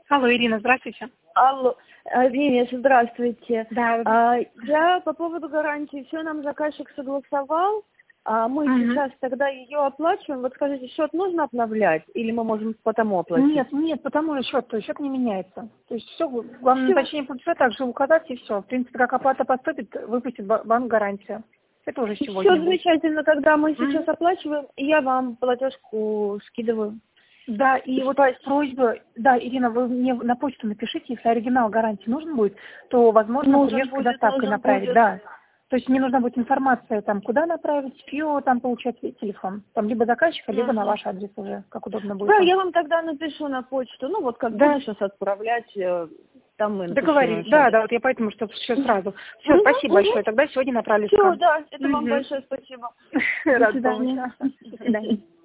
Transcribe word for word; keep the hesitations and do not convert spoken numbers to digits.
Алло, Ирина, здравствуйте. Алло, Ирина, здравствуйте. Да. А, я по поводу гарантии, все нам заказчик согласовал, а мы угу. сейчас тогда ее оплачиваем. Вот скажите, счет нужно обновлять или мы можем потому оплатить? Нет, нет, потому что счет, то есть счет не меняется. То есть все, главное уточнение платежа также указать и все. В принципе, как оплата поступит, выпустит банк гарантию. Это уже сегодня. Все замечательно, когда мы сейчас угу. оплачиваем, я вам платежку скидываю. Да, и вот просьба, да, Ирина, вы мне на почту напишите, если оригинал гарантии нужен будет, то, возможно, курьерской доставкой направить, будет. Да. То есть мне нужна будет информация, там, куда направить, чье там получать телефон. Там либо заказчика, либо uh-huh. на ваш адрес уже, как удобно будет. Да, там. Я вам тогда напишу на почту, ну вот как да. буду сейчас отправлять, там мы договорились, да, да, вот я поэтому, что все сразу. Все, uh-huh, спасибо uh-huh. большое, тогда сегодня направлю. Все, да, это uh-huh. вам большое спасибо. До свидания. До свидания.